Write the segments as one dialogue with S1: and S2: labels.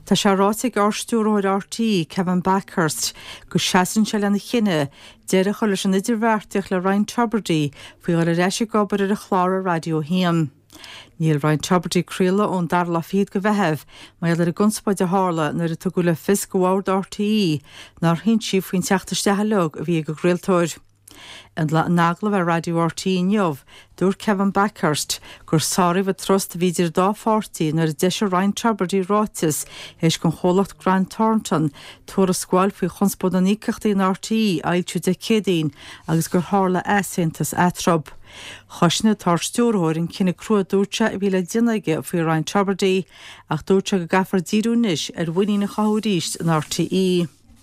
S1: Tá sé ráigh ástúróir RTí Kevin Backhurst go seaan se lena chinine deire chu leis an idirhharrteach le Ryan Tubridy faoi ar a reise gobar ar a chláir radio Hiam. Níl Ryan Tubridy críla ón dar la fiad go bheitheamh, mai ar a gunspáid a hála nar a tu go le fis go bhhard RTí nar hinn si faoin teachtaiste lug a bhí go griltóir. An nagla bheith radio RTí neomh, dúr Kevin Backhurst gur sáirih a trost víidir dá fórtaí nar a deise Ryan Tubridy rátas éis gon cholacht Grant Thornton tuair a scoil faoi chunspód an íceachtaí an RTí ailtiú de cédaín agus gur hála éasíntas atrob. Chosna tar stúrthóir in cinna crua dúirte a bhíle dinaige faoi Ryan Tubridy ach dúirte go gafar díúnis ar bhaoine na chaúríist an RTí.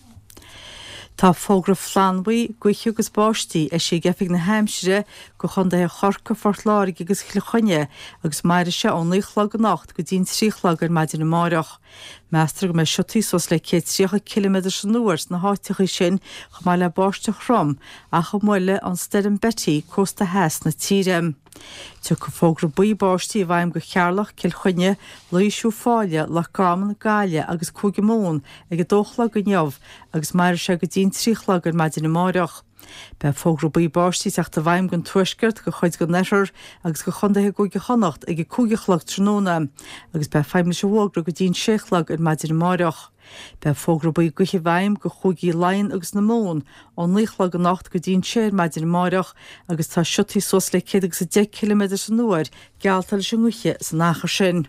S1: Tá fógra flanhaí gcuichiú agus báistí a sé gefig na Hampshire go chun chorca fortláirigh agus chluchonne agus maire se ónlaí chlag an nacht go dín tríchlag ar maidir na máireach. Meastar go me siotí sos le 3 km san nuairs na háitichaí sin go mai le báiste chrom a go muile an stead Betty Costa Heas na tíre. Tu go fógra buí báistí a bhaim go chearlach cilchonne luisú fáile le gaman gáile agus cúgi mún ag go dóchla go neamh agus maire se go dín tríchlag ar maidir na máireach. Be fógra buí báistí seach a bhaim gon tuisgurt go chuid go neir agus go chundathe go chonacht ag go cúgichlag tróna agus be feimne se bhógra go dín séchlag ar maidir na máireach. Be fógra buí guiche bhaim go chugaí lein agus na mún ón líchlag an nacht go dín séir maidir na máireach agus tá siotí sos le 10 km san nuair gealtal se nguiche san nachar sin.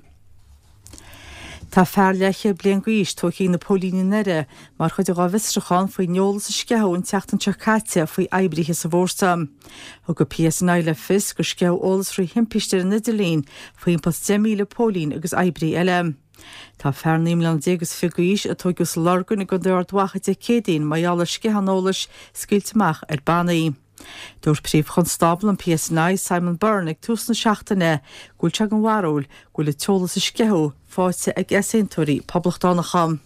S1: Tá fearleiche blian goís tóí na pólíní nere mar chud a visrachan faoi neolalas a sceann teachtan teáte faoi eibrithe sa bhórsam. Thg go PSNI le fis go sceh ólas faoi himpiiste in Nidalín faoin pas 10 míle pólín agus eibrí eile. Tá fearníim le dégus figuís a tugus largan i go dúirthacha de cédaín mai alla sceanolalas sciilteach ar banaí. Dúir príomh chonstabal an PSNI Simon Byrne ag túsna seachtaine gúil teag an warúil gúil le teolalas a sceú fáte ag eséntúirí poblachtánacha.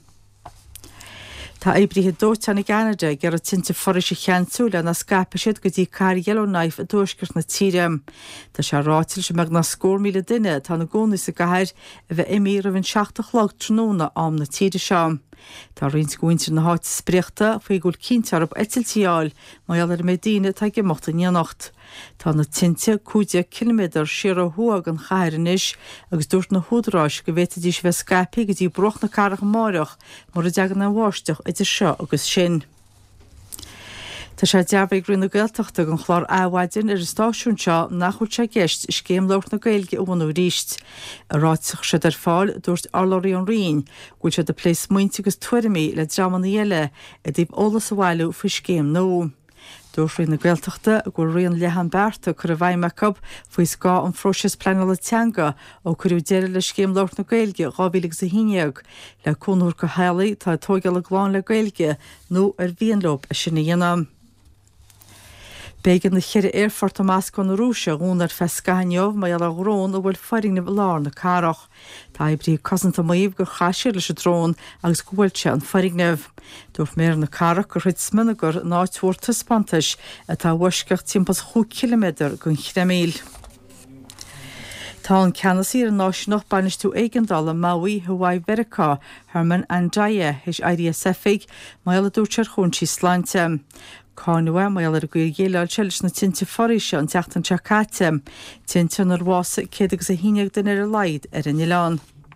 S1: Tá éibrithe dúirteanna Canada gur a tinte foris a cheantsúla na scape siad go dtí car Yellowknife a dúisgurt na tíre. Tá sé rátil se meag na 4 míle duine tá na gcónas a gaiir a bheith imí a bhín 60 tróna am na tíre seo. Tá rins gointir na háit spreachta faoi gúil cíntear op etiltíáil mai allar médíine tá gemochta níanacht. Tá na tinte 50 km siar a thuag an chairenis agus dúirt na húdráis go bhéta dís bheith scapi go dtí broch na carach máireach mar a deagan na bháisteach idir seo agus sin. Tá sé dearbh grúna gailteachta an chlár áhhaidin ar stáisiún seo nachhuiil sé gceist céim leir na gailge óhanú ríist. A ráiteach sé ar fáil dúirt Arlóí an Rion, gúil sé de plés muinte agus tuairimí le draman na eile a dtíobh ólas a bhhailú fa céim nó. Dúir na gailteachta a gur rion lehan berta chur a bhaimecab faoi sá an froisis pleanala teanga ó chuú deire le céim leir na gailge gábhíigh sa híineag le cúnúir go healaí tá tógeal a gláin le gailge nó ar bhíonlob a sinna dhéanam. Bégan na chiire airfort a máscán na rúise gúnar fescainneomh mai a grón a bhfuil faring na bhláir na carach. Tá ibrí cosanta maíomh gur chaisiir leis a drón agus go bhfuilte an faringneh. Dúirt mér na carach gur chuid sminagur náidhúirta spantais a tá bhuisceach timpas 5 km gon chreimíl. Tá an Canasí ar náisiúnach banistú éigandal a Maui, Hawaii, Vericá, Herman Andaya, his IDSF-ig, mai a dúirtear chuntí sláinte. Cánua mai ar go géile telis na tinte forise an teachtan teáte, tinte ar bhása céad agus a híineag den ar a leid ar in Ián.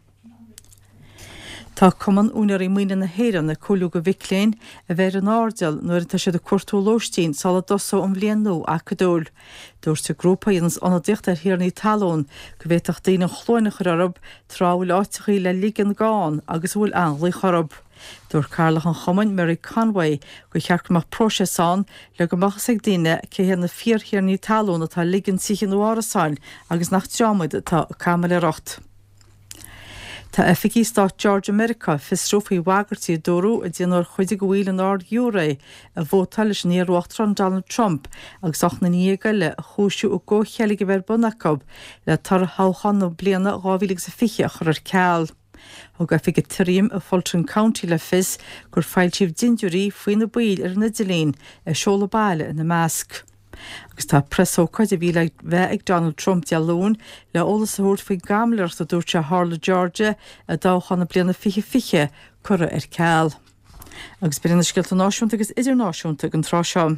S1: Tá cuman únar í muoine na héireann na coolú go bhicléin a bheith an árdal nuair tá siad a cuairtú lóistín sala dosó an bblion nó a godóil. Dúirte grúpa íons anna dicht ar hiarnaí talún go bhéach daoine chlóinna chorab tráil áitichaí le ligan gáin agus bhfuil anglaí chorab. Dúir Carlach an chomain Mary Conway go chearcamach próseán le go machchas ag daine céhéan na 4 hiarnaí talún atá ligan sichan uárasáin agus nach teamid atá camala rocht. Tá efficí Stát George America fisrúfaí wagartí dúrú a dtíanúir chuide go bhfuil an ard euro a bhótal leis níorhachtran Donald Trump agus ach na níagaile chúisiú ó ggócheala go bhar bunacab le tar háchan nó bliana 2005 chur ar ceall. Thg efficí tríim a Fulton County le fis gur fáiltíobh dinúirí faoin na bíl ar Nidalín a seola baile in na measc. Agus tá presócaid a bhí le bheith ag Donald Trump dealún le ólas aút faoi gamlir a dúirte Harla Georgia a dáchanna bliana fiche cura ar ceall. Agus bíanana scialta náisiúnta agus idirnáisiúnta an trá seo.